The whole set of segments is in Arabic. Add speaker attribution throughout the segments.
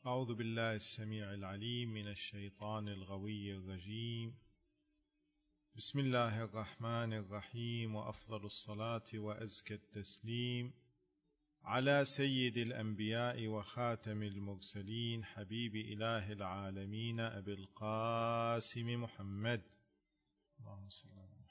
Speaker 1: أعوذ بالله السميع العليم من الشيطان الغوي الرجيم. بسم الله الرحمن الرحيم، وأفضل الصلاة وأزكى التسليم على سيد الأنبياء وخاتم المرسلين حبيب إله العالمين أبي القاسم محمد. اللهم صل على محمد.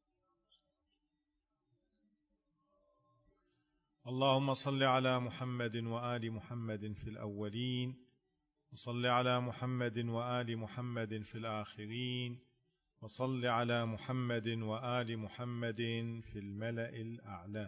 Speaker 1: اللهم صل على محمد وآل محمد في الأولين، وصل على محمد وآل محمد في الآخرين، وصل على محمد وآل محمد في الملأ الأعلى.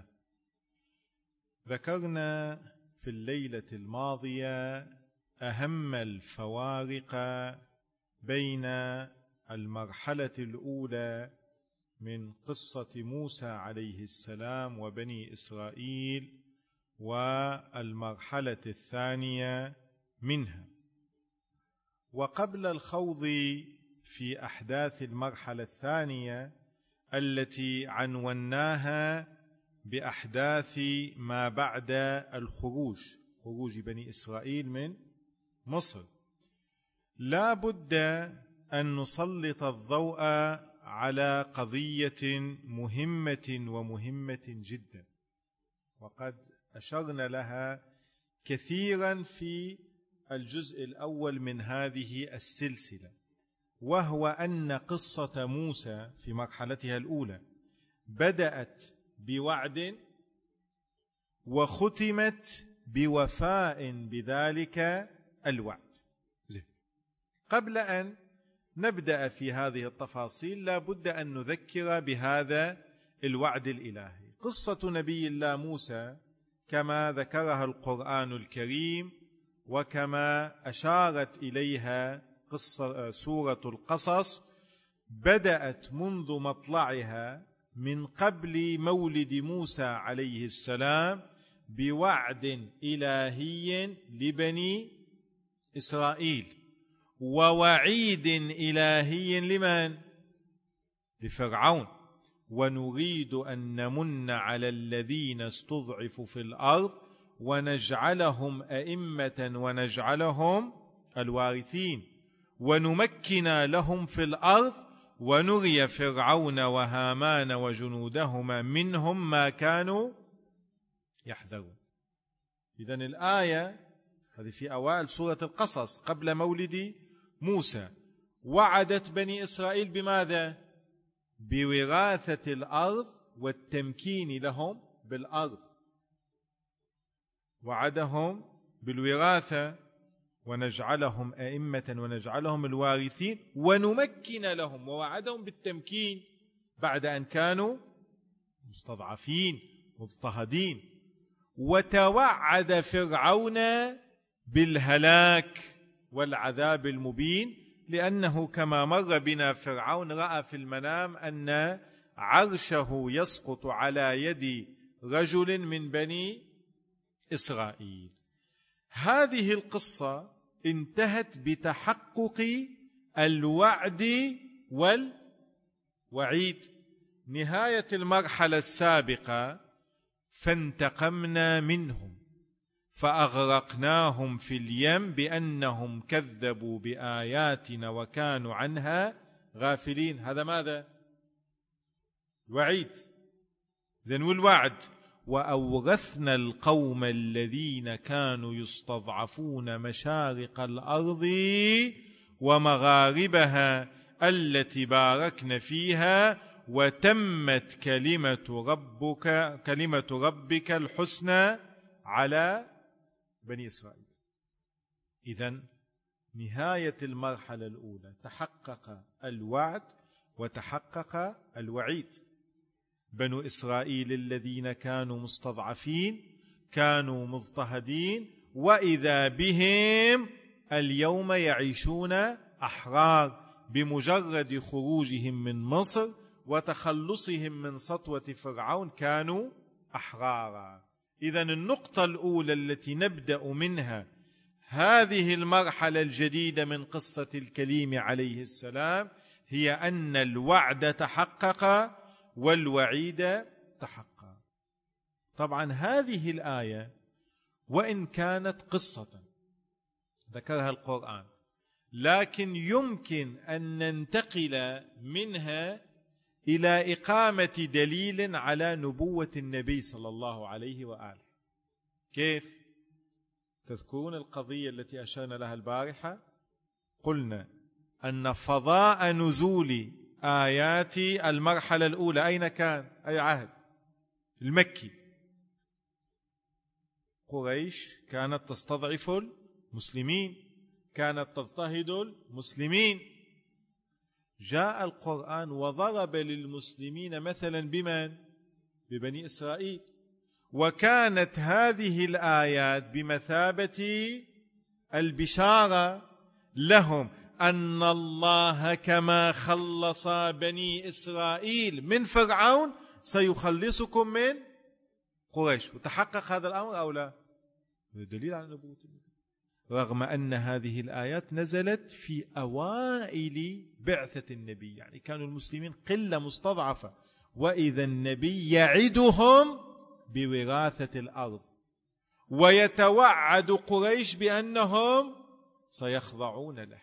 Speaker 1: ذكرنا في الليلة الماضية أهم الفوارق بين المرحلة الأولى من قصة موسى عليه السلام وبني إسرائيل والمرحلة الثانية منها. وقبل الخوض في أحداث المرحلة الثانية التي عنوناها بأحداث ما بعد خروج بني إسرائيل من مصر، لا بد أن نسلط الضوء على قضية مهمة جدا، وقد أشرنا لها كثيرا في الجزء الأول من هذه السلسلة، وهو أن قصة موسى في مرحلتها الأولى بدأت بوعد وختمت بوفاء بذلك الوعد. قبل أن نبدأ في هذه التفاصيل لا بد أن نذكر بهذا الوعد الإلهي. قصة نبي الله موسى كما ذكرها القرآن الكريم وكما أشارت إليها سورة القصص بدأت منذ مطلعها من قبل مولد موسى عليه السلام بوعد إلهي لبني إسرائيل، ووعيد إلهي لمن؟ لفرعون. ونريد أن نمن على الذين استضعفوا في الأرض ونجعلهم أئمة ونجعلهم الوارثين ونمكن لهم في الأرض ونري فرعون وهامان وجنودهما منهم ما كانوا يحذرون. إذن الآية هذه في أوائل سورة القصص قبل مولد موسى وعدت بني إسرائيل بماذا؟ بوراثة الأرض والتمكين لهم بالأرض. وعدهم بالوراثة ونجعلهم أئمة ونجعلهم الوارثين ونمكن لهم، ووعدهم بالتمكين بعد أن كانوا مستضعفين مضطهدين. وتوعد فرعون بالهلاك والعذاب المبين، لأنه كما مر بنا فرعون رأى في المنام أن عرشه يسقط على يد رجل من بني إسرائيل. هذه القصة انتهت بتحقق الوعد والوعيد. نهاية المرحلة السابقة فانتقمنا منهم فأغرقناهم في اليم بأنهم كذبوا بآياتنا وكانوا عنها غافلين. هذا ماذا؟ الوعيد. والوعد وأورثنا القوم الذين كانوا يستضعفون مشارق الأرض ومغاربها التي باركنا فيها وتمت كلمة ربك الحسنى على بني إسرائيل. إذن نهاية المرحلة الأولى تحقق الوعد وتحقق الوعيد. بنو إسرائيل الذين كانوا مستضعفين كانوا مضطهدين، وإذا بهم اليوم يعيشون أحرار بمجرد خروجهم من مصر وتخلصهم من سطوة فرعون كانوا أحرارا. إذن النقطة الأولى التي نبدأ منها هذه المرحلة الجديدة من قصة الكليم عليه السلام هي أن الوعد تحقق والوعيد تحقق. طبعا هذه الآية وإن كانت قصة ذكرها القرآن، لكن يمكن أن ننتقل منها إلى إقامة دليل على نبوة النبي صلى الله عليه وآله. كيف؟ تذكرون القضية التي أشرنا لها البارحة؟ قلنا أن فضاء نزول آيات المرحلة الأولى أين كان؟ أي عهد؟ المكي. قريش كانت تستضعف المسلمين، كانت تضطهد المسلمين. جاء القرآن وضرب للمسلمين مثلا بمن؟ ببني إسرائيل. وكانت هذه الآيات بمثابة البشارة لهم أن الله كما خلص بني إسرائيل من فرعون سيخلصكم من قريش. وتحقق هذا الأمر أو لا؟ دليل على نبوة النبي، رغم أن هذه الآيات نزلت في أوائل بعثة النبي، يعني كانوا المسلمين قلة مستضعفة، وإذا النبي يعدهم بوراثة الأرض ويتوعد قريش بأنهم سيخضعون له.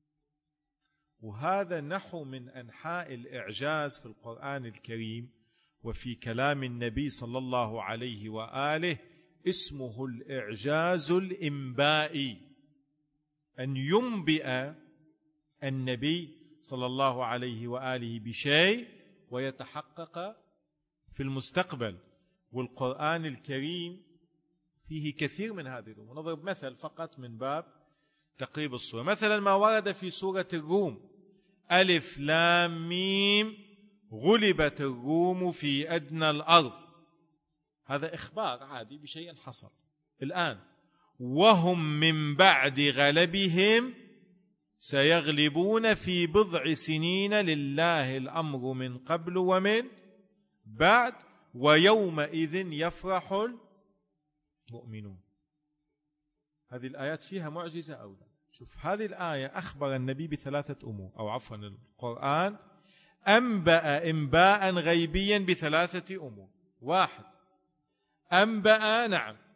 Speaker 1: وهذا نحو من أنحاء الإعجاز في القرآن الكريم وفي كلام النبي صلى الله عليه وآله، اسمه الإعجاز الإنبائي، أن ينبئ النبي صلى الله عليه وآله بشيء ويتحقق في المستقبل. والقرآن الكريم فيه كثير من هذه الأمور. نضرب مثل فقط من باب تقريب الصورة، مثلا ما ورد في سورة الروم: ألف لام ميم غلبت الروم في أدنى الأرض. هذا إخبار عادي بشيء حصل الآن. وهم من بعد غلبهم سيغلبون في بضع سنين لله الأمر من قبل ومن بعد ويومئذ يفرح المؤمنون. هذه الآيات فيها معجزة أو لا؟ شوف، هذه الآية أخبر النبي بثلاثة أمور، أو عفوا القرآن أنبأ إنباء غيبيا بثلاثة أمور. واحد، أنبأ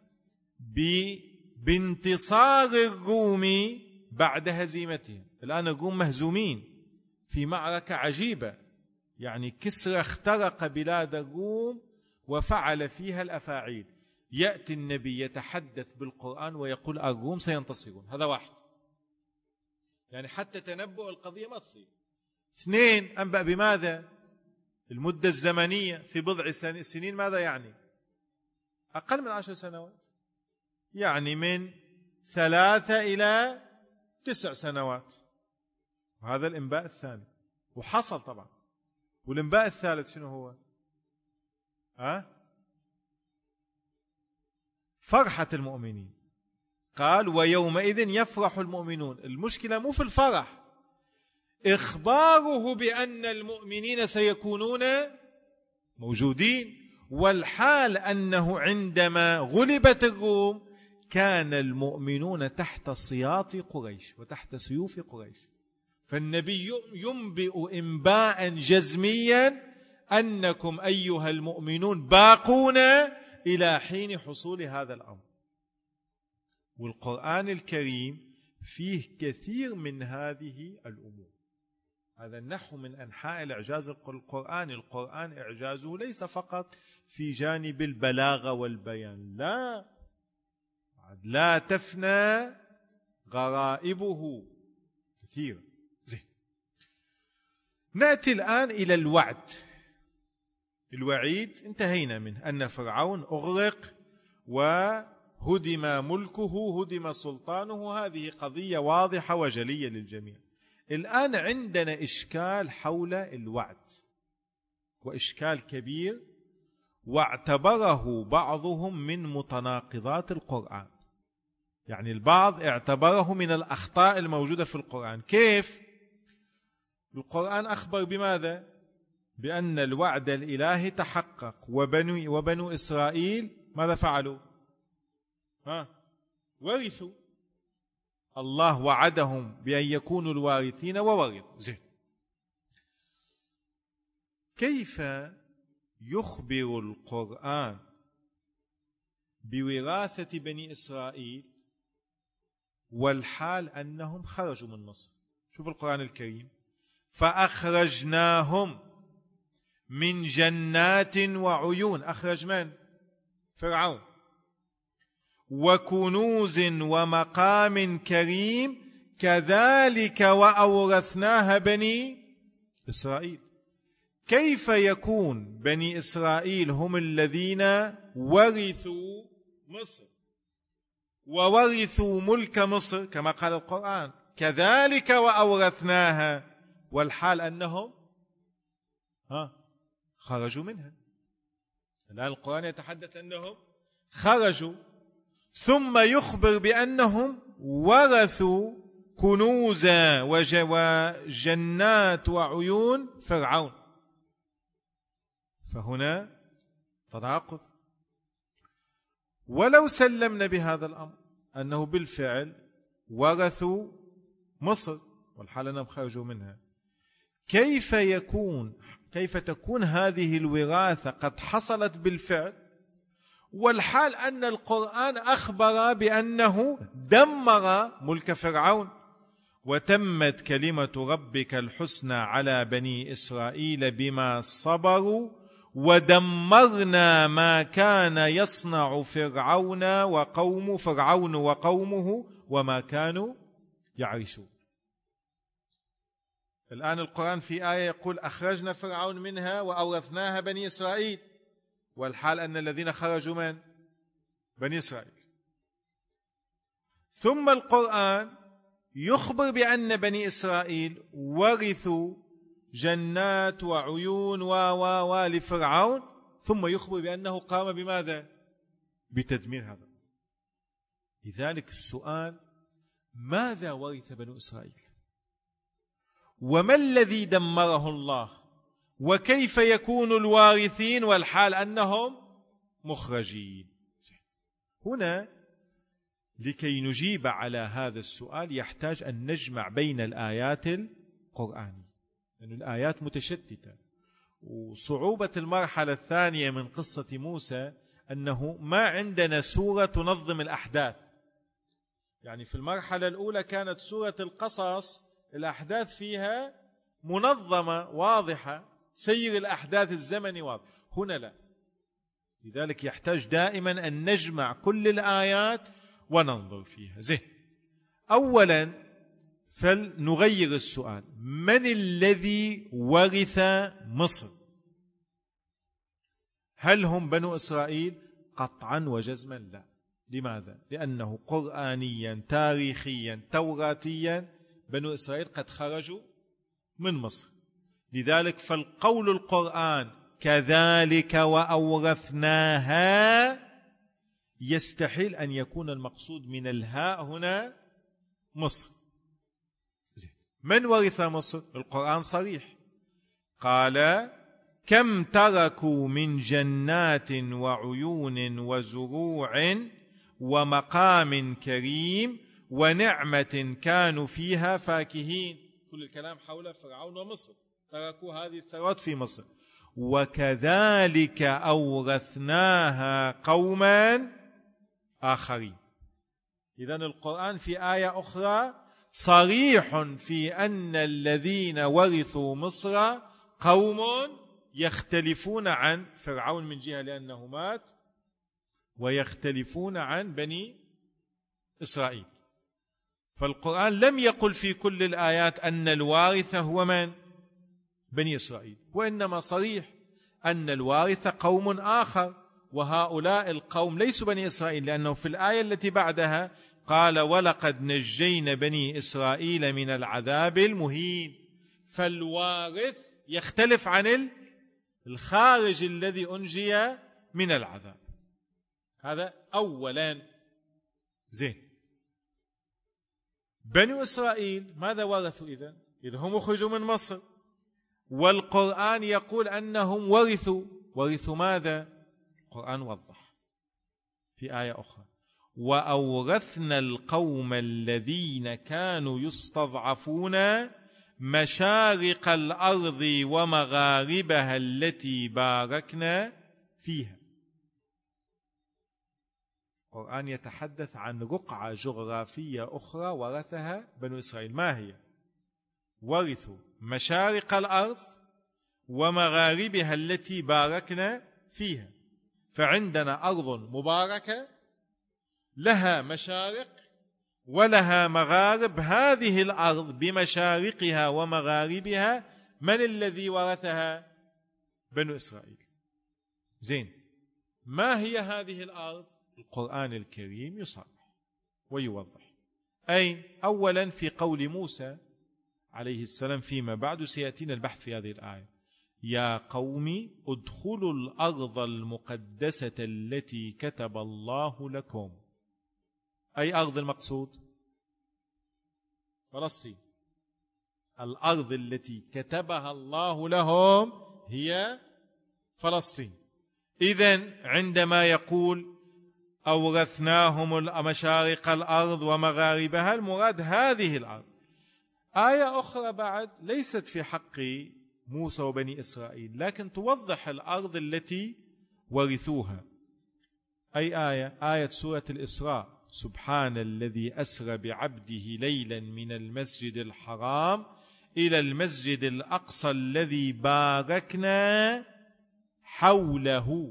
Speaker 1: بانتصار الروم بعد هزيمتهم. الآن الروم مهزومين في معركة عجيبة، يعني كسرى اخترق بلاد الروم وفعل فيها الأفاعيل. يأتي النبي يتحدث بالقرآن ويقول الروم سينتصرون. هذا واحد، يعني حتى تنبؤ القضية ما تصير. اثنين، أنبأ بماذا؟ المدة الزمنية في بضع سنين. ماذا يعني؟ أقل من 10 سنوات، يعني من 3 إلى 9 سنوات. وهذا الإنباء الثاني، وحصل طبعا. والإنباء الثالث شنو هو؟ فرحة المؤمنين. قال ويومئذ يفرح المؤمنون. المشكلة مو في الفرح، إخباره بأن المؤمنين سيكونون موجودين، والحال أنه عندما غلبت الروم كان المؤمنون تحت سياط قريش وتحت سيوف قريش. فالنبي ينبئ إنباء جزميا أنكم أيها المؤمنون باقون إلى حين حصول هذا الأمر. والقرآن الكريم فيه كثير من هذه الأمور. هذا نحو من أنحاء الإعجاز القرآني. القرآن إعجازه ليس فقط في جانب البلاغة والبيان، لا تفنى غرائبه كثير. زين، نأتي الآن إلى الوعد. الوعيد انتهينا منه، أن فرعون أغرق وهدم ملكه، هدم سلطانه. هذه قضية واضحة وجلية للجميع. الآن عندنا إشكال حول الوعد، وإشكال كبير، واعتبره بعضهم من متناقضات القرآن. يعني البعض اعتبره من الأخطاء الموجودة في القرآن. كيف؟ القرآن أخبر بماذا؟ بأن الوعد الإلهي تحقق، وبنو إسرائيل ماذا فعلوا؟ ورثوا. الله وعدهم بأن يكونوا الوارثين وورثوا. زين، كيف يخبر القرآن بوراثة بني إسرائيل والحال أنهم خرجوا من مصر. شوف القرآن الكريم: فأخرجناهم من جنات وعيون. أخرج من؟ فرعون. وكنوز ومقام كريم كذلك وأورثناها بني إسرائيل. كيف يكون بني إسرائيل هم الذين ورثوا مصر وورثوا ملك مصر كما قال القرآن كذلك وأورثناها، والحال أنهم خرجوا منها؟ الآن القرآن يتحدث أنهم خرجوا، ثم يخبر بأنهم ورثوا كنوزا وجنات وعيون فرعون. فهنا تناقض. ولو سلمنا بهذا الأمر أنه بالفعل ورثوا مصر والحال أنهم خرجوا منها، كيف تكون هذه الوراثة قد حصلت بالفعل والحال أن القرآن أخبر بأنه دمر ملك فرعون؟ وتمت كلمة ربك الحسنى على بني إسرائيل بما صبروا ودمرنا ما كان يصنع فرعون وقومه وما كانوا يعرشون. الآن القرآن في آية يقول أخرجنا فرعون منها وأورثناها بني إسرائيل، والحال أن الذين خرجوا من بني إسرائيل. ثم القرآن يخبر بأن بني إسرائيل ورثوا جنات وعيون لفرعون، ثم يخبر بأنه قام بماذا؟ بتدمير هذا. لذلك السؤال: ماذا ورث بنو إسرائيل؟ وما الذي دمره الله؟ وكيف يكون الوارثين والحال أنهم مخرجين؟ هنا لكي نجيب على هذا السؤال يحتاج أن نجمع بين الآيات القرآنية، لأن الآيات متشتتة. وصعوبة المرحلة الثانية من قصة موسى أنه ما عندنا سورة تنظم الأحداث. يعني في المرحلة الأولى كانت سورة القصص الأحداث فيها منظمة واضحة، سير الأحداث الزمني واضح. هنا لا. لذلك يحتاج دائما أن نجمع كل الآيات وننظر فيها. أولا فلنغير السؤال: من الذي ورث مصر؟ هل هم بنو إسرائيل؟ قطعا وجزما لا. لماذا؟ لأنه قرآنيا تاريخيا توراتيا بنو إسرائيل قد خرجوا من مصر. لذلك فالقول القرآن كذلك وأورثناها يستحيل أن يكون المقصود من الهاء هنا مصر. من ورث مصر؟ القرآن صريح، قال: كم تركوا من جنات وعيون وزروع ومقام كريم ونعمة كانوا فيها فاكهين. كل الكلام حول فرعون ومصر، تركوا هذه الثروات في مصر. وكذلك أورثناها قوما آخرين. إذن القرآن في آية أخرى صريح في أن الذين ورثوا مصر قوم يختلفون عن فرعون من جهة لأنه مات، ويختلفون عن بني إسرائيل. فالقرآن لم يقل في كل الآيات أن الوارث هو من؟ بني إسرائيل، وإنما صريح أن الوارث قوم آخر، وهؤلاء القوم ليسوا بني إسرائيل، لأنه في الآية التي بعدها قال: ولقد نجينا بني إسرائيل من العذاب المهين. فالوارث يختلف عن الخارج الذي أنجي من العذاب. هذا أولا. بني إسرائيل ماذا ورثوا إذن؟ إذا هم خرجوا من مصر، والقرآن يقول أنهم ورثوا ماذا؟ القرآن وضح في آية أخرى: وأورثنا القوم الذين كانوا يستضعفون مشارق الأرض ومغاربها التي باركنا فيها. القرآن يتحدث عن رقعة جغرافية أخرى ورثها بنو إسرائيل. ما هي؟ ورثوا مشارق الأرض ومغاربها التي باركنا فيها. فعندنا أرض مباركة لها مشارق ولها مغارب. هذه الأرض بمشارقها ومغاربها من الذي ورثها؟ بنو إسرائيل. زين، ما هي هذه الأرض؟ القرآن الكريم يصرح ويوضح. أين؟ أولا في قول موسى عليه السلام فيما بعد، سيأتينا البحث في هذه الآية: يا قوم ادخلوا الأرض المقدسة التي كتب الله لكم. أي أرض المقصود؟ فلسطين. الأرض التي كتبها الله لهم هي فلسطين. إذن عندما يقول أورثناهم مشارق الأرض ومغاربها، المراد هذه الأرض. آية أخرى بعد ليست في حق موسى وبني إسرائيل، لكن توضح الأرض التي ورثوها. أي آية؟ آية سورة الإسراء: سبحان الذي أسرى بعبده ليلا من المسجد الحرام إلى المسجد الأقصى الذي باركنا حوله.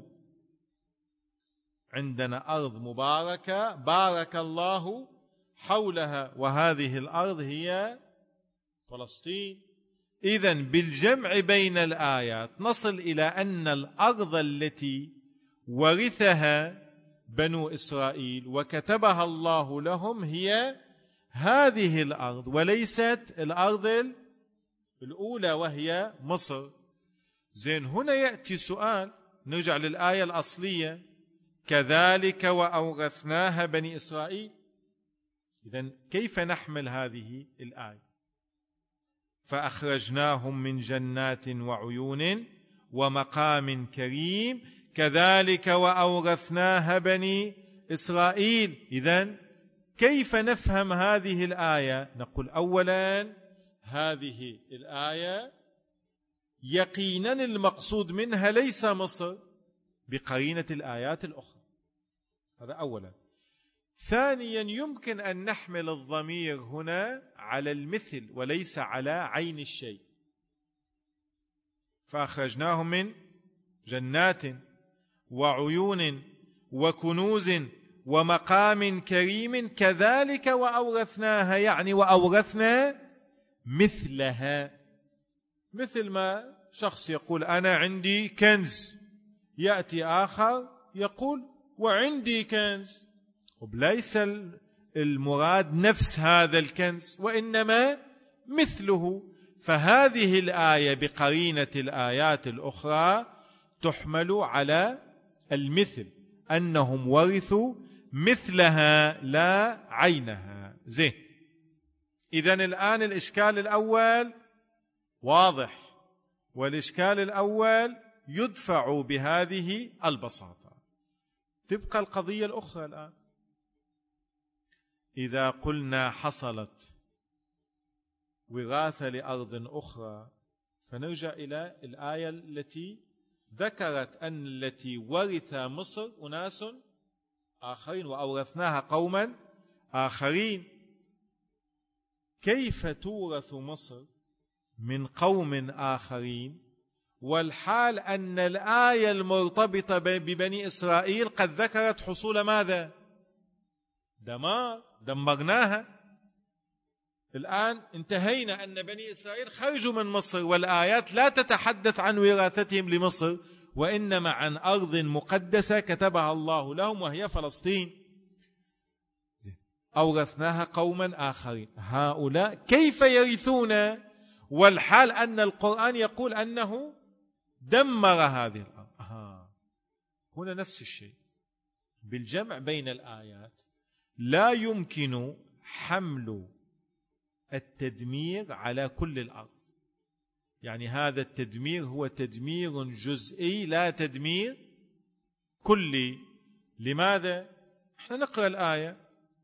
Speaker 1: عندنا أرض مباركة بارك الله حولها، وهذه الأرض هي فلسطين. إذن بالجمع بين الآيات نصل إلى أن الأرض التي ورثها بنو إسرائيل وكتبها الله لهم هي هذه الأرض، وليست الأرض الأولى وهي مصر. زين، هنا يأتي سؤال، نرجع للآية الأصلية: كذلك وأورثناها بني إسرائيل. إذن كيف نحمل هذه الآية؟ فأخرجناهم من جنات وعيون ومقام كريم كذلك وأورثناها بني إسرائيل. إذن كيف نفهم هذه الآية؟ نقول أولا هذه الآية يقينا المقصود منها ليس مصر بقرينة الآيات الأخرى. هذا أولا. ثانيا يمكن أن نحمل الضمير هنا على المثل وليس على عين الشيء. فأخرجناهم من جنات وعيون وكنوز ومقام كريم كذلك وأورثناها، يعني وأورثنا مثلها. مثل ما شخص يقول أنا عندي كنز، يأتي آخر يقول وعندي كنز. ليس المراد نفس هذا الكنز وإنما مثله. فهذه الآية بقرينة الآيات الأخرى تحمل على المثل، أنهم ورثوا مثلها لا عينها. زين، إذن الآن الإشكال الأول واضح، والإشكال الأول يدفع بهذه البساطة. تبقى القضية الأخرى الآن. إذا قلنا حصلت وراثة لأرض أخرى، فنرجع إلى الآية التي ذكرت أن التي ورث مصر أناس آخرين وأورثناها قوما آخرين. كيف تورث مصر من قوم آخرين والحال أن الآية المرتبطة ببني إسرائيل قد ذكرت حصول ماذا؟ دمرناها. الآن انتهينا أن بني إسرائيل خرجوا من مصر، والآيات لا تتحدث عن وراثتهم لمصر وإنما عن أرض مقدسة كتبها الله لهم وهي فلسطين. أورثناها قوما آخرين. هؤلاء كيف يرثون والحال أن القرآن يقول أنه دمر هذه الأرض؟ هنا نفس الشيء. بالجمع بين الآيات لا يمكن حمل التدمير على كل الأرض. يعني هذا التدمير هو تدمير جزئي لا تدمير كلي. لماذا؟ احنا نقرأ الآية: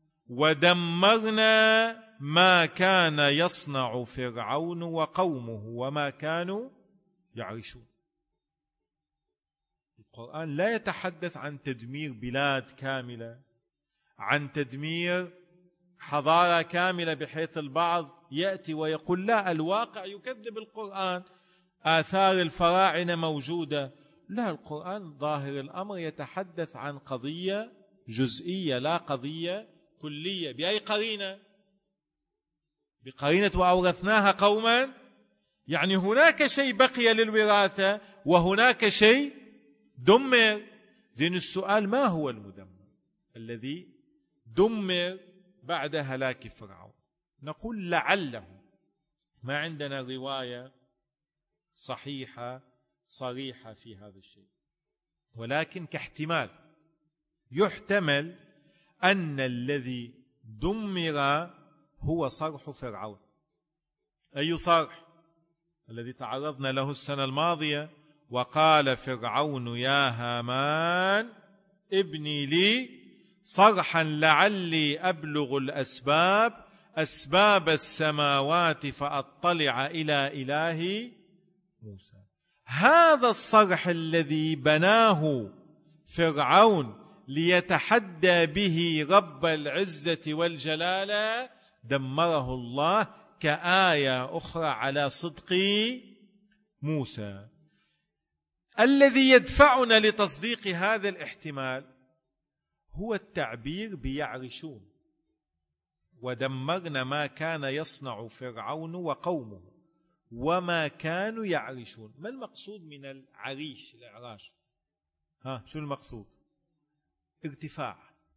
Speaker 1: ودمرنا ما كان يصنع فرعون وقومه وما كانوا يعرشون. القرآن لا يتحدث عن تدمير بلاد كاملة عن تدمير حضارة كاملة، بحيث البعض يأتي ويقول لا، الواقع يكذب القرآن، آثار الفراعنة موجودة. لا، القرآن ظاهر الأمر يتحدث عن قضية جزئية لا قضية كلية. بأي قرينة؟ بقرينة وأورثناها قوما، يعني هناك شيء بقي للوراثة وهناك شيء دمر. زين، السؤال ما هو المدمر الذي دمر بعد هلاك فرعون؟ نقول لعله، ما عندنا رواية صحيحة صريحة في هذا الشيء، ولكن كاحتمال يحتمل أن الذي دمر هو صرح فرعون. أي صرح؟ الذي تعرضنا له السنة الماضية: وقال فرعون يا هامان ابني لي صرحا لعلي أبلغ أسباب السماوات فأطلع إلى إله موسى. هذا الصرح الذي بناه فرعون ليتحدى به رب العزة والجلال دمره الله كآية أخرى على صدق موسى. الذي يدفعنا لتصديق هذا الاحتمال هو التعبير بيعرشون: ودمرنا ما كان يصنع فرعون وقومه وما كانوا يعرشون. ما المقصود من العريش، الإعراش؟ شو المقصود؟ ارتفاع.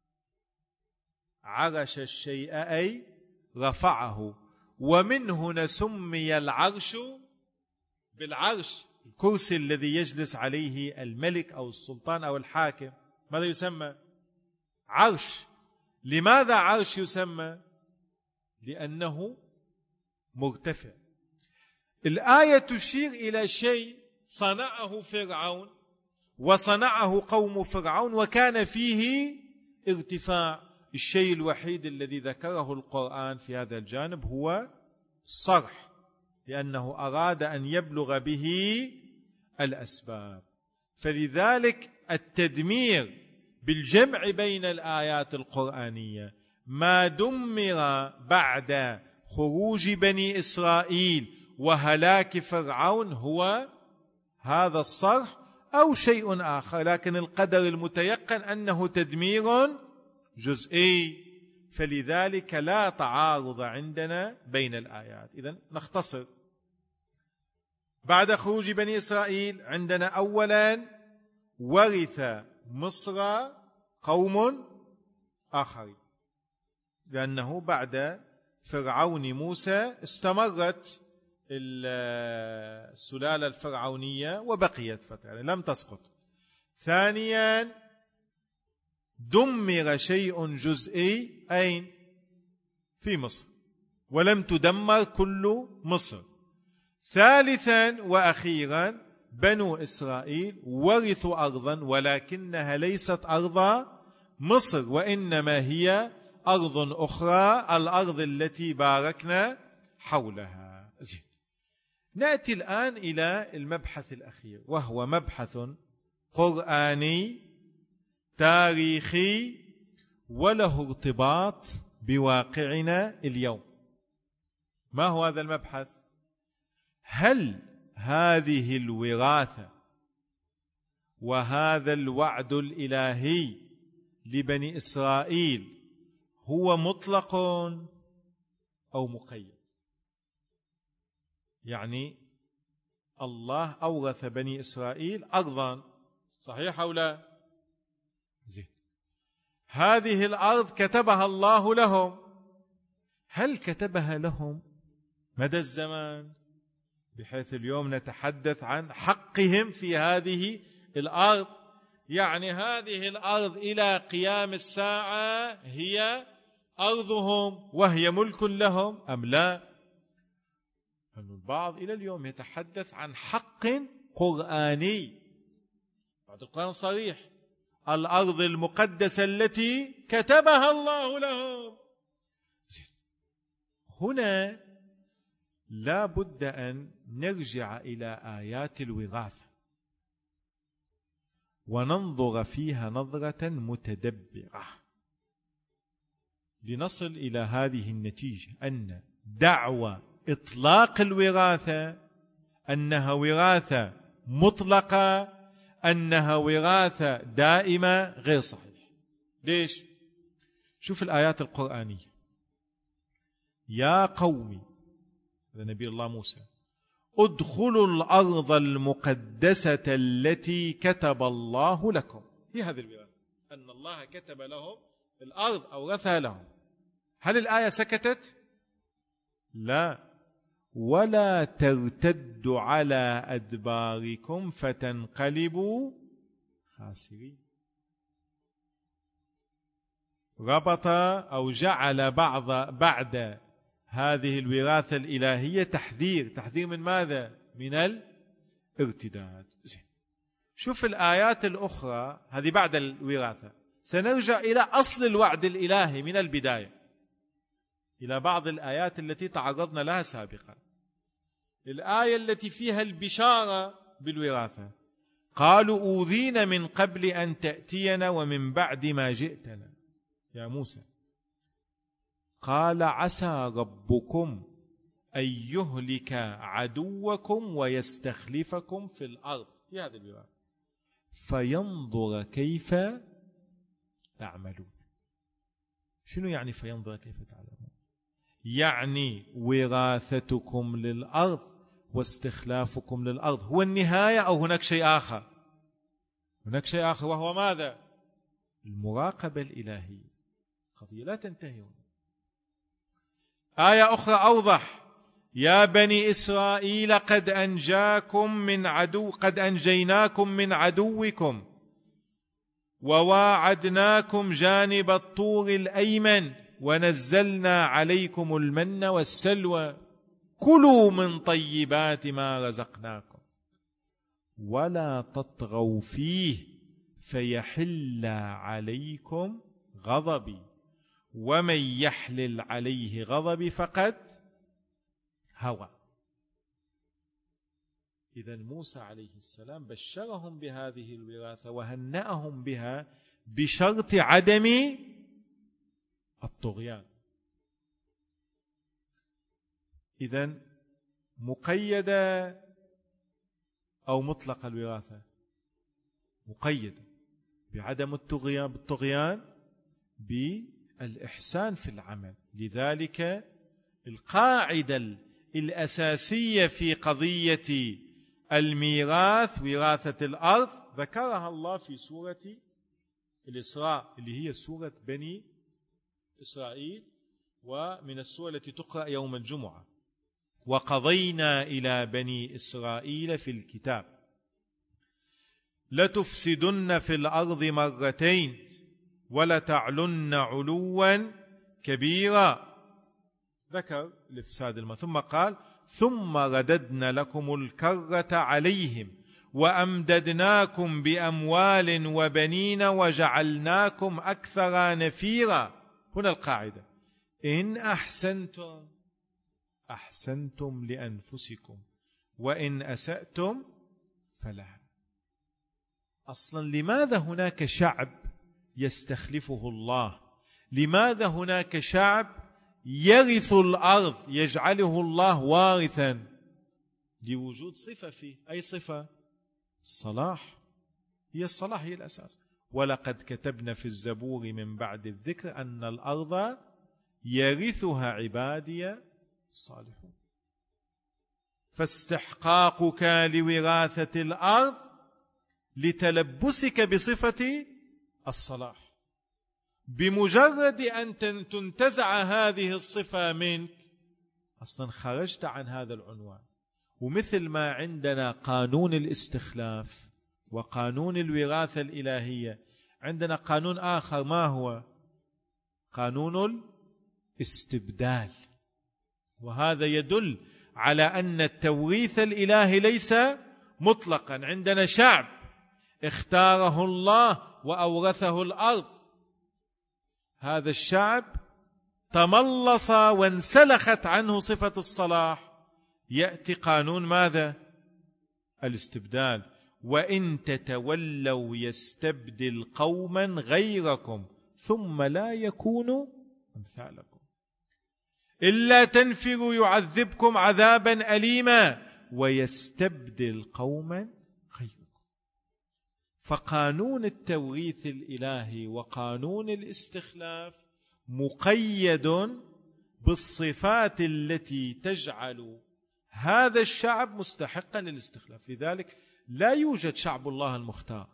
Speaker 1: عرش الشيء أي رفعه، ومن هنا سمي العرش بالعرش. الكرسي الذي يجلس عليه الملك أو السلطان أو الحاكم ماذا يسمى؟ عرش. لماذا عرش يسمى؟ لأنه مرتفع. الآية تشير إلى شيء صنعه فرعون وصنعه قوم فرعون وكان فيه ارتفاع. الشيء الوحيد الذي ذكره القرآن في هذا الجانب هو الصرح، لأنه أراد أن يبلغ به الأسباب. فلذلك التدمير بالجمع بين الآيات القرآنية: ما دمر بعد خروج بني إسرائيل وهلاك فرعون هو هذا الصرح أو شيء آخر، لكن القدر المتيقن أنه تدمير جزئي. فلذلك لا تعارض عندنا بين الآيات. إذن نختصر: بعد خروج بني إسرائيل عندنا أولا ورث مصر قوم آخرين، لأنه بعد فرعون موسى استمرت السلالة الفرعونية وبقيت فترة لم تسقط. ثانيا دمر شيء جزئي أين؟ في مصر، ولم تدمر كل مصر. ثالثا وأخيرا بنو إسرائيل ورثوا أرضا ولكنها ليست أرض مصر، وإنما هي أرض أخرى، الأرض التي باركنا حولها. زين. نأتي الآن إلى المبحث الأخير، وهو مبحث قرآني تاريخي وله ارتباط بواقعنا اليوم. ما هو هذا المبحث؟ هل هذه الوراثة وهذا الوعد الإلهي لبني إسرائيل هو مطلق أو مقيد؟ يعني الله أورث بني إسرائيل أرضا، صحيح أو لا؟ زين. هذه الأرض كتبها الله لهم. هل كتبها لهم مدى الزمان بحيث اليوم نتحدث عن حقهم في هذه الأرض؟ يعني هذه الأرض إلى قيام الساعة هي أرضهم وهي ملك لهم أم لا؟ البعض إلى اليوم يتحدث عن حق قرآني. بعد القرآن صريح: الأرض المقدسة التي كتبها الله لهم. هنا لا بد أن نرجع إلى آيات الوراثة وننظر فيها نظرة متدبرة. لنصل إلى هذه النتيجة أن دعوى إطلاق الوراثة أنها وراثة مطلقة، أنها وراثة دائمة، غير صحيح. ليش؟ شوف الآيات القرآنية. يا قوم، هذا نبي الله موسى، ادخلوا الأرض المقدسة التي كتب الله لكم. هي هذه الوراثة، أن الله كتب لهم الأرض، أورثها لهم. هل الآية سكتت؟ لا. ولا ترتدوا على أدباركم فتنقلبوا خاسرين. ربط أو جعل بعد هذه الوراثة الإلهية تحذير من ماذا؟ من الارتداد. شوف الآيات الأخرى، هذه بعد الوراثة. سنرجع إلى أصل الوعد الإلهي من البداية، إلى بعض الآيات التي تعرضنا لها سابقا. الآية التي فيها البشارة بالوراثة: قالوا أوذينا من قبل أن تأتينا ومن بعد ما جئتنا يا موسى. قال عسى ربكم أن يهلك عدوكم ويستخلفكم في الأرض. هي هذه الوراثة. فينظر كيف تعملون. شنو يعني فينظر كيف تعملون؟ يعني وراثتكم للأرض واستخلافكم للأرض هو النهاية، أو هناك شيء آخر؟ هناك شيء آخر، وهو ماذا؟ المراقبة الإلهية. قضية لا تنتهي. آية أخرى أوضح: يا بني إسرائيل قد أنجيناكم من عدوكم وواعدناكم جانب الطور الأيمن ونزلنا عليكم المن والسلوى كلوا من طيبات ما رزقناكم ولا تطغوا فيه فيحل عليكم غضبي ومن يحلل عليه غضبي فقد هوى. إذن موسى عليه السلام بشرهم بهذه الوراثة وهنأهم بها بشرط عدم الطغيان. إذن مقيدة أو مطلق الوراثة؟ مقيدة بعدم الطغيان بالإحسان في العمل. لذلك القاعدة الأساسية في قضية الميراث، وراثة الأرض، ذكرها الله في سورة الإسراء اللي هي سورة بني إسرائيل، ومن السورة التي تقرأ يوم الجمعة: وقضينا إلى بني إسرائيل في الكتاب لتفسدن في الأرض مرتين ولتعلن علوا كبيرا. ذكر الإفساد ثم قال: ثم رددنا لكم الكرة عليهم وأمددناكم بأموال وبنين وجعلناكم أكثر نفيرا. هنا القاعدة: إن أحسنتم لأنفسكم وإن أسأتم فلها. أصلا لماذا هناك شعب يستخلفه الله؟ لماذا هناك شعب يرث الأرض يجعله الله وارثا؟ لوجود صفة فيه. أي صفة؟ الصلاح. هي الصلاح هي الأساس. ولقد كتبنا في الزبور من بعد الذكر أن الأرض يرثها عبادي الصالحون. فاستحقاقك لوراثة الأرض لتلبسك بصفة الصلاح. بمجرد أن تنتزع هذه الصفة منك أصلا خرجت عن هذا العنوان. ومثل ما عندنا قانون الاستخلاف وقانون الوراثة الإلهية، عندنا قانون آخر. ما هو؟ قانون الاستبدال. وهذا يدل على أن التوريث الإلهي ليس مطلقا. عندنا شعب اختاره الله وأورثه الأرض، هذا الشعب تملص وانسلخت عنه صفة الصلاح. يأتي قانون ماذا؟ الاستبدال. وإن تتولوا يستبدل قوما غيركم ثم لا يكونوا أمثالكم إلا تنفروا يعذبكم عذابا أليما ويستبدل قوما غيركم. فقانون التوريث الإلهي وقانون الاستخلاف مقيد بالصفات التي تجعل هذا الشعب مستحقا للاستخلاف. لذلك لا يوجد شعب الله المختار،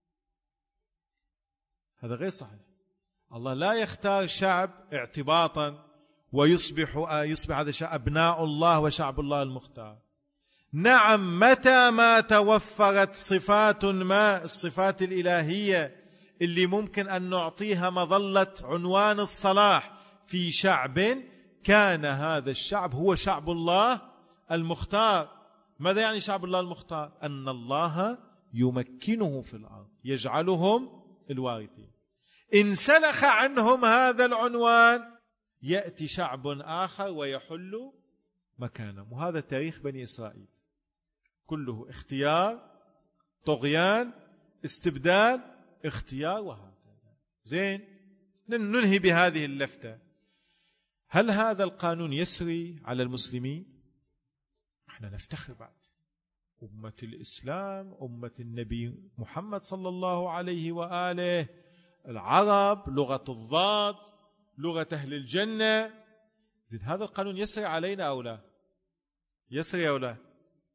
Speaker 1: هذا غير صحيح. الله لا يختار شعب اعتباطا ويصبح هذا الشعب أبناء الله وشعب الله المختار. نعم، متى ما توفرت صفات ما الصفات الإلهية اللي ممكن أن نعطيها مظلة عنوان الصلاح في شعب، كان هذا الشعب هو شعب الله المختار. ماذا يعني شعب الله المختار؟ أن الله يمكنه في الأرض، يجعلهم الوارثين. إن سلخ عنهم هذا العنوان يأتي شعب آخر ويحل مكانه. وهذا تاريخ بني إسرائيل كله اختيار، طغيان، استبدال، اختيار، وهكذا. زين، ننهي بهذه اللفتة. هل هذا القانون يسري على المسلمين؟ احنا نفتخر بعد أمة الإسلام، أمة النبي محمد صلى الله عليه وآله، العرب، لغة الضاد، لغة أهل الجنة. زين، هذا القانون يسري علينا أو لا؟ يسري أو لا؟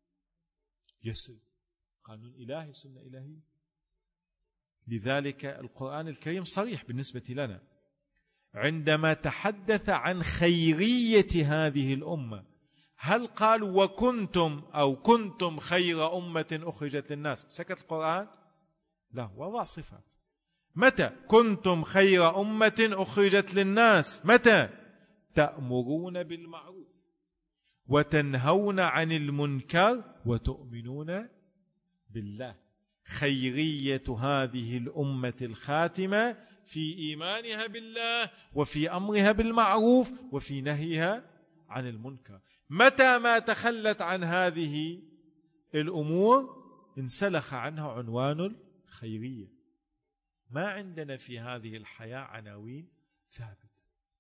Speaker 1: يسري. قانون إلهي، سنة إلهية. لذلك القرآن الكريم صريح بالنسبة لنا عندما تحدث عن خيرية هذه الأمة. هل قال وكنتم أو كنتم خير أمة أخرجت للناس؟ سكت القرآن؟ لا، وضع صفات. متى كنتم خير أمة أخرجت للناس؟ متى؟ تأمرون بالمعروف وتنهون عن المنكر وتؤمنون بالله. خيرية هذه الأمة الخاتمة في إيمانها بالله وفي أمرها بالمعروف وفي نهيها عن المنكر. متى ما تخلت عن هذه الأمور انسلخ عنها عنوان الخيرية. ما عندنا في هذه الحياة عناوين ثابتة.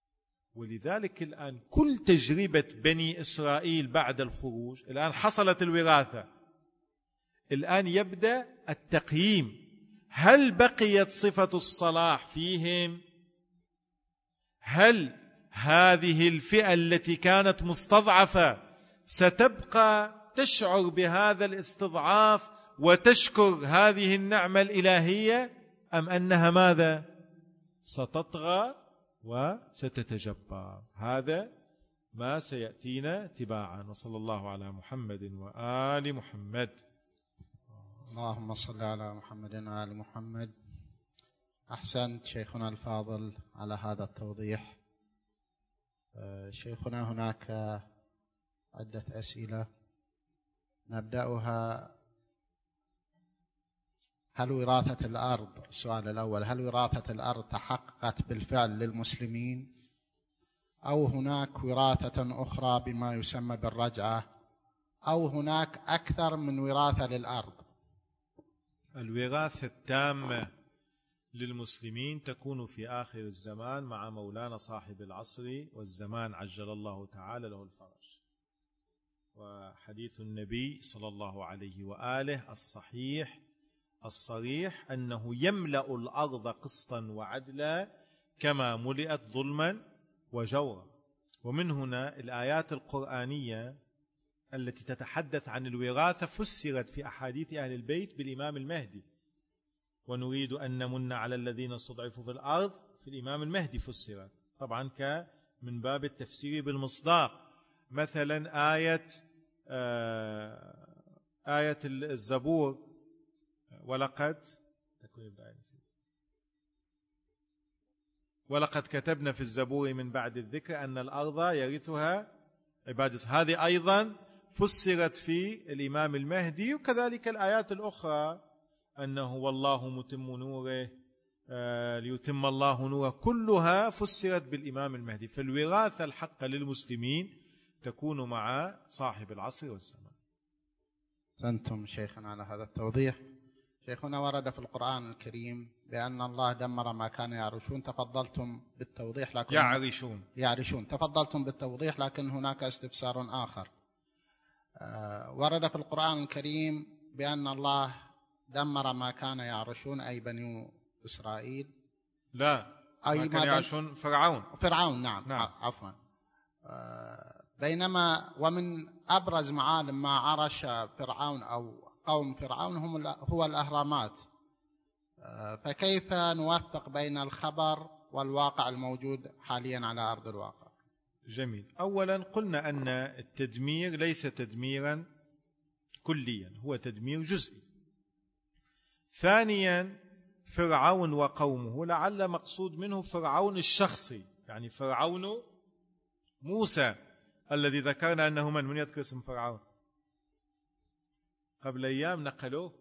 Speaker 1: ولذلك الآن كل تجربة بني إسرائيل بعد الخروج، الآن حصلت الوراثة، الآن يبدأ التقييم. هل بقيت صفة الصلاح فيهم؟ هل هذه الفئة التي كانت مستضعفة ستبقى تشعر بهذا الاستضعاف وتشكر هذه النعمة الإلهية، أم أنها ماذا؟ ستطغى وستتجبر؟ هذا ما سيأتينا تباعا. وصلى الله على محمد وآل محمد.
Speaker 2: اللهم صل على محمد وآل محمد. أحسنت شيخنا الفاضل على هذا التوضيح. شيخنا، هناك عدة أسئلة نبدأها. هل وراثة الأرض، السؤال الأول، هل وراثة الأرض تحققت بالفعل للمسلمين أو هناك وراثة أخرى بما يسمى بالرجعة، أو هناك أكثر من وراثة للأرض؟
Speaker 1: الوراثة التامة للمسلمين تكون في آخر الزمان مع مولانا صاحب العصر والزمان عجل الله تعالى له الفرج. وحديث النبي صلى الله عليه وآله الصحيح الصريح أنه يملأ الأرض قسطا وعدلا كما ملئت ظلما وجورا. ومن هنا الآيات القرآنية التي تتحدث عن الوراثة فسرت في أحاديث أهل البيت بالإمام المهدي. ونريد أن نمن على الذين استضعفوا في الأرض، في الإمام المهدي فسرت طبعا من باب التفسير بالمصداق. مثلا آية الزبور، ولقد كتبنا في الزبور من بعد الذكر أن الأرض يرثها عباد. هذه أيضا فسرت في الإمام المهدي. وكذلك الآيات الأخرى أنه والله متم نوره ليتم الله نوره، كلها فسرت بالإمام المهدي. فالوراثة الحق للمسلمين تكون مع صاحب العصر والزمان.
Speaker 2: أنتم شيخنا على هذا التوضيح. شيخنا ورد في القرآن الكريم بأن الله دمر ما كان يعرشون، تفضلتم بالتوضيح لكن يعرشون تفضلتم بالتوضيح، لكن هناك استفسار آخر. ورد في القرآن الكريم بأن الله دمر ما كان يعرشون أي بني إسرائيل.
Speaker 1: لا، ما كان يعرشون فرعون. نعم.
Speaker 2: عفوا. بينما ومن أبرز معالم ما عرش فرعون أو قوم فرعون هو الأهرامات، فكيف نوفق بين الخبر والواقع الموجود حاليا على أرض الواقع؟
Speaker 1: جميل. أولا قلنا أن التدمير ليس تدميرا كليا، هو تدمير جزئي. ثانيا فرعون وقومه لعل مقصود منه فرعون الشخصي، يعني فرعون موسى الذي ذكرنا أنه من يذكر اسم فرعون قبل أيام نقلوه،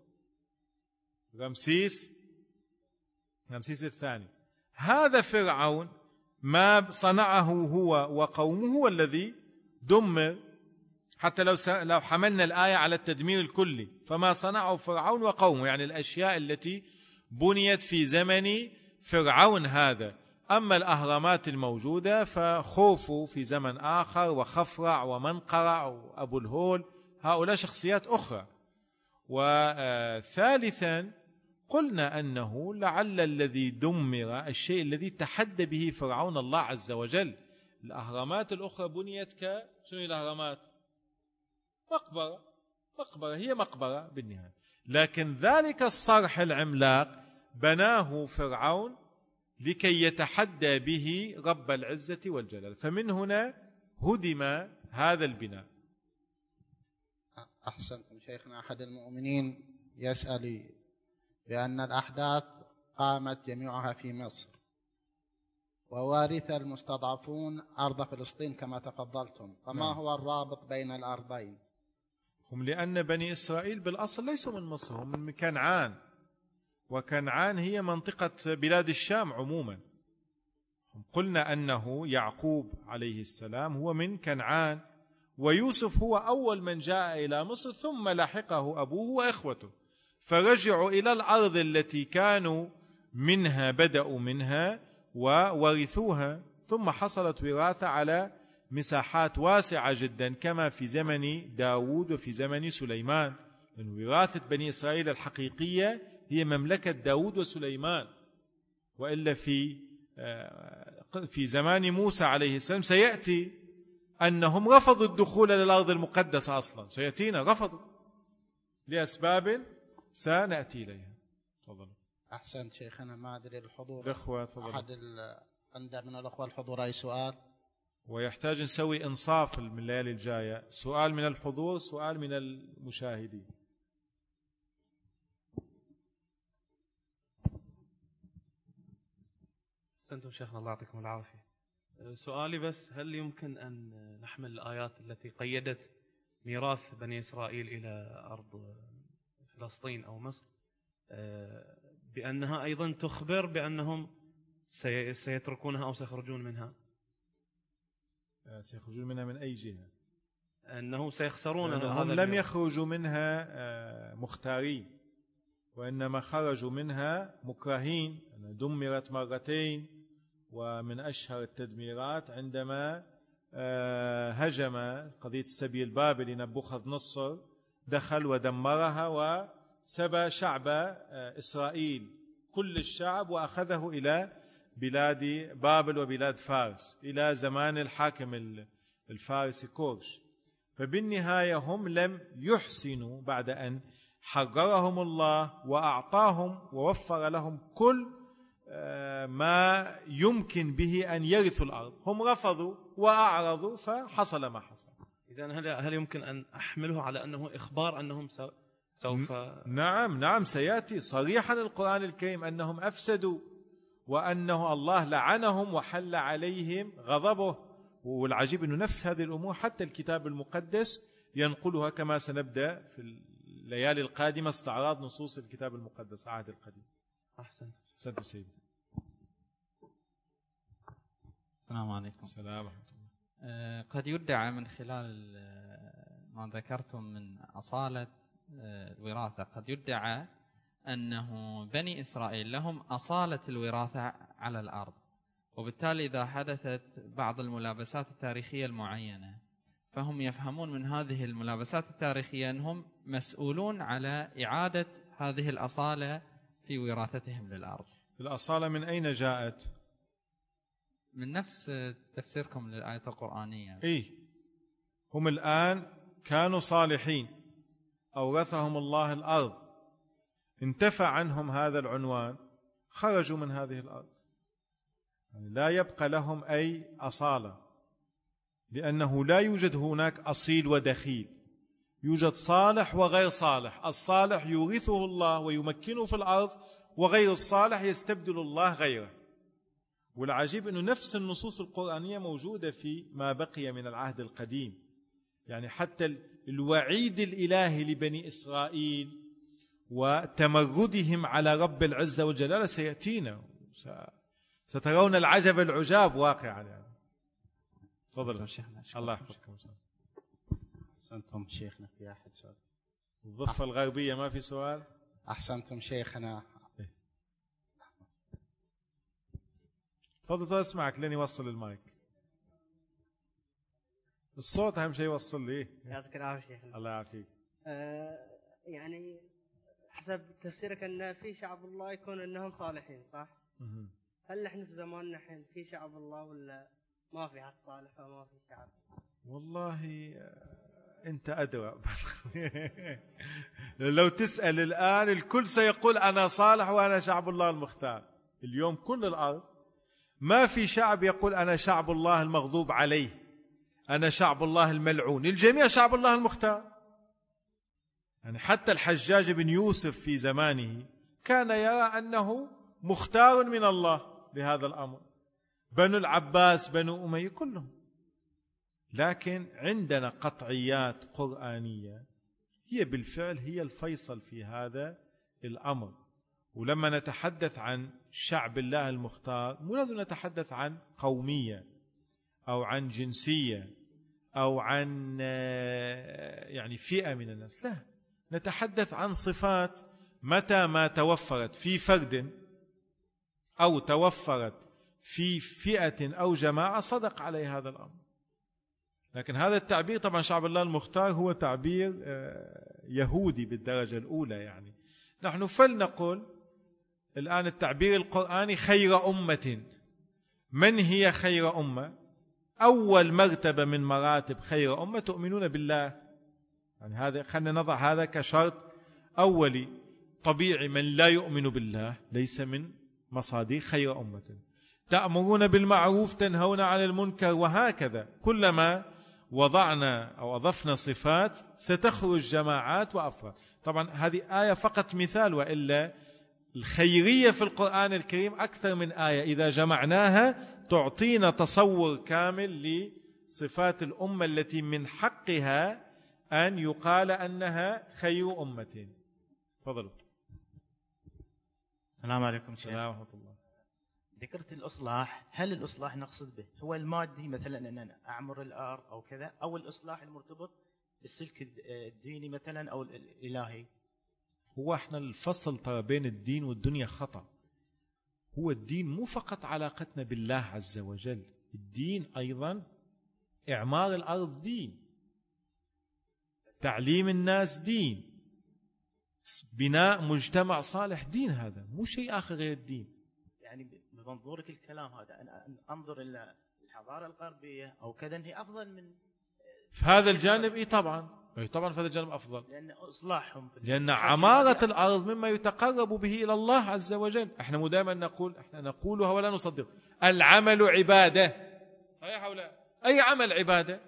Speaker 1: رمسيس الثاني. هذا فرعون ما صنعه هو وقومه هو الذي دمر، حتى لو حملنا الآية على التدمير الكلي، فما صنعه فرعون وقومه يعني الأشياء التي بنيت في زمن فرعون هذا. أما الأهرامات الموجودة فخوفو في زمن آخر، وخفرع ومنقرع وأبو الهول، هؤلاء شخصيات أخرى. وثالثا قلنا أنه لعل الذي دمر الشيء الذي تحدى به فرعون الله عز وجل. الأهرامات الأخرى بنيت شنو الأهرامات؟ مقبرة، هي مقبرة بالنهاية، لكن ذلك الصرح العملاق بناه فرعون لكي يتحدى به رب العزة والجلال، فمن هنا هدم هذا البناء.
Speaker 2: أحسنتم شيخنا. أحد المؤمنين يسأل بأن الأحداث قامت جميعها في مصر، ووارث المستضعفون أرض فلسطين كما تفضلتم، فما هو الرابط بين الأرضين؟
Speaker 1: هم لأن بني إسرائيل بالأصل ليسوا من مصر، هم من كنعان، وكنعان هي منطقة بلاد الشام عموما. قلنا أنه يعقوب عليه السلام هو من كنعان، ويوسف هو أول من جاء إلى مصر، ثم لحقه أبوه وإخوته، فرجعوا إلى الأرض التي كانوا منها، بدأوا منها وورثوها، ثم حصلت وراثة على مساحات واسعة جدا كما في زمن داود وفي زمن سليمان. من وراثة بني إسرائيل الحقيقية هي مملكة داود وسليمان، وإلا في زمان موسى عليه السلام سيأتي أنهم رفضوا الدخول للأرض المقدسة أصلا، سيأتينا رفضوا لأسباب سنأتي إليها. تفضل.
Speaker 2: أحسنت شيخنا. ما أدري الحضور
Speaker 1: الأخوة تفضل.
Speaker 2: أحد عند من الأخوة الحضور أي سؤال؟
Speaker 1: ويحتاج نسوي إنصاف من الليالي الجاية، سؤال من الحضور، سؤال من المشاهدين.
Speaker 3: أحسنتم شيخنا، الله يعطيكم العافية. سؤالي بس، هل يمكن أن نحمل الآيات التي قيدت ميراث بني إسرائيل إلى أرض فلسطين أو مصر بأنها أيضا تخبر بأنهم سيتركونها أو سيخرجون منها؟
Speaker 1: سيخرجون منها من أي جهة؟
Speaker 3: أنه سيخسرون.
Speaker 1: هم لم يخرجوا منها مختارين، وإنما خرجوا منها مكرهين. دمرت مرتين، ومن أشهر التدميرات عندما هجم قضية السبي البابلي نبوخذ نصر، دخل ودمرها وسبى شعب إسرائيل كل الشعب، وأخذه إلى بلاد بابل وبلاد فارس إلى زمان الحاكم الفارسي كورش. فبالنهاية هم لم يحسنوا بعد أن حررهم الله وأعطاهم ووفر لهم كل ما يمكن به أن يرثوا الأرض، هم رفضوا وأعرضوا فحصل ما حصل.
Speaker 3: إذن هل يمكن أن أحمله على أنه إخبار أنهم سوف
Speaker 1: نعم سيأتي صريحا القرآن الكريم أنهم أفسدوا، وأنه الله لعنهم وحل عليهم غضبه. والعجيب أنه نفس هذه الأمور حتى الكتاب المقدس ينقلها، كما سنبدأ في الليالي القادمة استعراض نصوص الكتاب المقدس عهد القديم. أحسنت سيدي.
Speaker 4: السلام عليكم.
Speaker 1: السلام ورحمة الله.
Speaker 4: قد يدعى من خلال ما ذكرتم من أصالة الوراثة، قد يدعى أنه بني إسرائيل لهم أصالة الوراثة على الأرض، وبالتالي إذا حدثت بعض الملابسات التاريخية المعينة فهم يفهمون من هذه الملابسات التاريخية أنهم مسؤولون على إعادة هذه الأصالة في وراثتهم للأرض.
Speaker 1: الأصالة من أين جاءت؟
Speaker 4: من نفس تفسيركم للآية القرآنية.
Speaker 1: هم الآن كانوا صالحين، أورثهم الله الأرض، انتفى عنهم هذا العنوان، خرجوا من هذه الأرض، يعني لا يبقى لهم أي أصالة، لأنه لا يوجد هناك أصيل ودخيل، يوجد صالح وغير صالح. الصالح يورثه الله ويمكنه في الأرض، وغير الصالح يستبدل الله غيره. والعجيب أنه نفس النصوص القرآنية موجودة في ما بقي من العهد القديم، يعني حتى الوعيد الإلهي لبني إسرائيل وتمردهم على رب العزة والجلال سيأتينا، سترون العجب العجاب واقعا يعني. تفضل شيخنا. الله يحفظكم.
Speaker 2: أحسنتم شيخنا. في أحد سؤال؟
Speaker 1: الضفة الغربية ما في سؤال؟
Speaker 2: أحسنتم شيخنا.
Speaker 1: تفضل أسمعك لين يوصل المايك. الصوت أهم شيء يوصل لي.
Speaker 5: يعطيك العافية شيخنا.
Speaker 1: الله يعافيك.
Speaker 5: يعني حسب تفسيرك أن في شعب الله يكون أنهم صالحين، صح؟ هل نحن في زماننا الحين في شعب الله ولا ما في حد صالح وما في شعب؟
Speaker 1: والله أنت أدرى. لو تسأل الآن الكل سيقول أنا صالح وأنا شعب الله المختار. اليوم كل الأرض ما في شعب يقول أنا شعب الله المغضوب عليه، أنا شعب الله الملعون. الجميع شعب الله المختار. يعني حتى الحجاج بن يوسف في زمانه كان يرى أنه مختار من الله بهذا الأمر، بنو العباس، بنو أمية، كلهم. لكن عندنا قطعيات قرآنية هي بالفعل هي الفيصل في هذا الأمر. ولما نتحدث عن شعب الله المختار مو لازم نتحدث عن قومية أو عن جنسية أو عن يعني فئة من الناس، لا، نتحدث عن صفات متى ما توفرت في فرد أو توفرت في فئة أو جماعة صدق عليه هذا الأمر. لكن هذا التعبير طبعا شعب الله المختار هو تعبير يهودي بالدرجة الأولى. يعني نحن فلنقل الآن التعبير القرآني خير أمة. من هي خير أمة؟ أول مرتبة من مراتب خير أمة تؤمنون بالله. يعني هذا خلنا نضع هذا كشرط أولي طبيعي. من لا يؤمن بالله ليس من مصادر خير أمة. تأمرون بالمعروف تنهون عن المنكر، وهكذا كلما وضعنا أو أضفنا صفات ستخرج جماعات وأفراد. طبعا هذه آية فقط مثال، وإلا الخيرية في القرآن الكريم أكثر من آية إذا جمعناها تعطينا تصور كامل لصفات الأمة التي من حقها أن يقال أنها خير أمة. تفضلوا.
Speaker 6: السلام عليكم.
Speaker 1: السلام ورحمة الله.
Speaker 6: ذكرت الإصلاح، هل الإصلاح نقصد به هو المادي مثلا أن أنا أعمر الأرض أو كذا، أو الإصلاح المرتبط بالسلك الديني مثلا أو الإلهي؟
Speaker 1: هو احنا الفصل ترى بين الدين والدنيا خطأ. هو الدين مو فقط علاقتنا بالله عز وجل، الدين أيضا إعمار الأرض دين، تعليم الناس دين، بناء مجتمع صالح دين. هذا مو شيء آخر غير الدين.
Speaker 6: يعني بمنظورك الكلام هذا أنا أنظر إلى الحضارة الغربية أو كذا هي أفضل من
Speaker 1: في هذا الجانب. إيه طبعا في هذا الجانب أفضل،
Speaker 6: لأن إصلاحهم
Speaker 1: لأن عمارة الأرض مما يتقرب به إلى الله عز وجل. احنا دائما نقول، احنا نقولها ولا نصدق، العمل عبادة. صحيح أو لا؟ أي عمل عبادة؟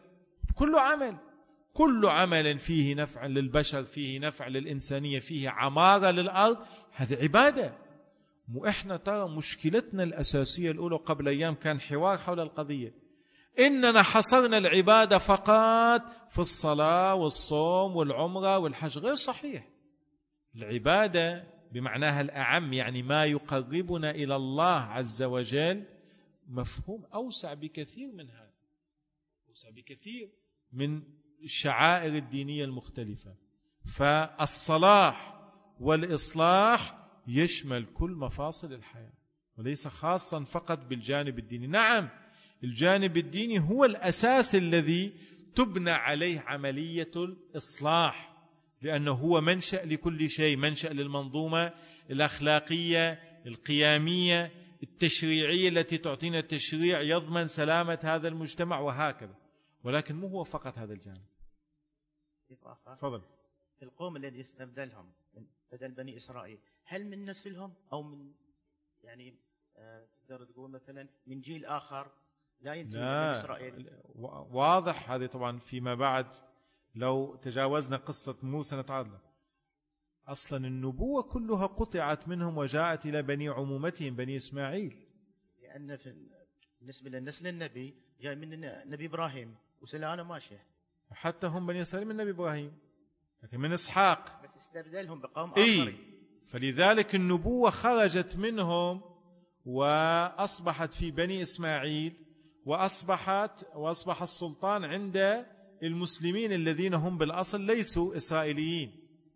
Speaker 1: كل عمل فيه نفع للبشر، فيه نفع للإنسانية، فيه عمارة للأرض، هذه عبادة. مو إحنا ترى مشكلتنا الأساسية الأولى، قبل أيام كان حوار حول القضية، إننا حصرنا العبادة فقط في الصلاة والصوم والعمرة والحج. غير صحيح. العبادة بمعناها الأعم، يعني ما يقربنا إلى الله عز وجل، مفهوم أوسع بكثير من هذا، أوسع بكثير من الشعائر الدينية المختلفة. فالصلاح والإصلاح يشمل كل مفاصل الحياة وليس خاصا فقط بالجانب الديني. نعم الجانب الديني هو الأساس الذي تبنى عليه عملية الإصلاح، لأنه هو منشأ لكل شيء، منشأ للمنظومة الأخلاقية القيامية التشريعية التي تعطينا التشريع يضمن سلامة هذا المجتمع وهكذا. ولكن مو هو فقط هذا الجانب. تفضل.
Speaker 6: القوم الذي استبدلهم بدل بني إسرائيل هل من نسلهم أو من يعني تقدر تقول مثلا من جيل آخر لا ينتمي لبني إسرائيل؟
Speaker 1: واضح هذه طبعا فيما بعد. لو تجاوزنا قصة موسى نتعرض أصلا النبوة كلها قطعت منهم وجاءت إلى بني عمومتهم بني إسماعيل،
Speaker 6: لأن بالنسبة للنسل النبي جاي من نبي إبراهيم وسلالة ماشية،
Speaker 1: حتى هم بني إسرائيل من نبي إبراهيم لكن من إسحاق،
Speaker 6: بس استبدلهم بقوم آخرين.
Speaker 1: فلذلك النبوة خرجت منهم وأصبحت في بني إسماعيل وأصبح السلطان عند المسلمين الذين هم بالأصل ليسوا إسرائيليين.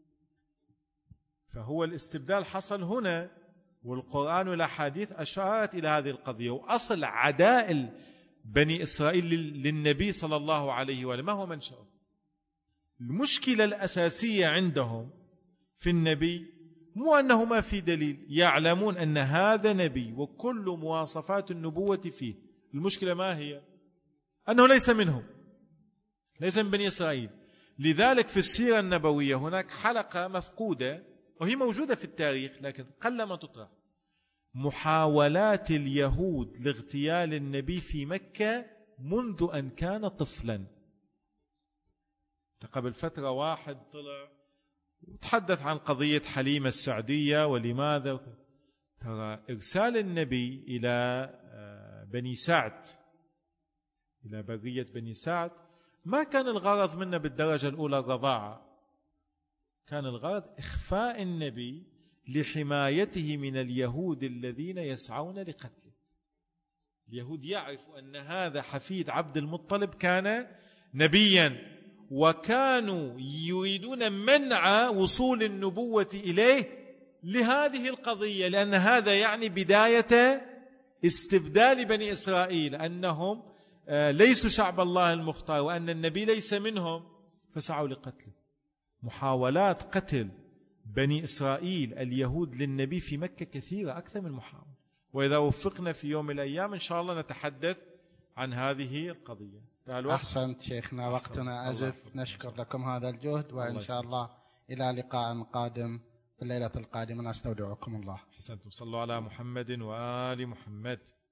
Speaker 1: فهو الاستبدال حصل هنا، والقرآن والأحاديث أشارت إلى هذه القضية. وأصل عداء بني إسرائيل للنبي صلى الله عليه وآله ما هو منشأه؟ المشكلة الأساسية عندهم في النبي مو أنه ما في دليل، يعلمون أن هذا نبي وكل مواصفات النبوة فيه. المشكلة ما هي؟ أنه ليس منهم، ليس من بني إسرائيل. لذلك في السيرة النبوية هناك حلقة مفقودة وهي موجودة في التاريخ لكن قلما تطرح، محاولات اليهود لاغتيال النبي في مكة منذ أن كان طفلا. قبل فترة واحد طلع وتحدث عن قضية حليمة السعدية ولماذا. ترى إرسال النبي إلى بني سعد، إلى برية بني سعد، ما كان الغرض منه بالدرجة الأولى الرضاعة، كان الغرض إخفاء النبي لحمايته من اليهود الذين يسعون لقتله. اليهود يعرفوا أن هذا حفيد عبد المطلب كان نبيا، وكانوا يريدون منع وصول النبوة إليه لهذه القضية، لأن هذا يعني بداية استبدال بني إسرائيل، أنهم ليسوا شعب الله المختار وأن النبي ليس منهم، فسعوا لقتله. محاولات قتل بني إسرائيل اليهود للنبي في مكة كثيرة، أكثر من محاولة. وإذا وفقنا في يوم من الأيام إن شاء الله نتحدث عن هذه القضية.
Speaker 2: أحسنت شيخنا، وقتنا أزف. نشكر لكم هذا الجهد، وإن شاء الله إلى لقاء قادم في الليلة القادمة. نستودعكم الله.
Speaker 1: أحسنتم. صلوا على محمد وآل محمد.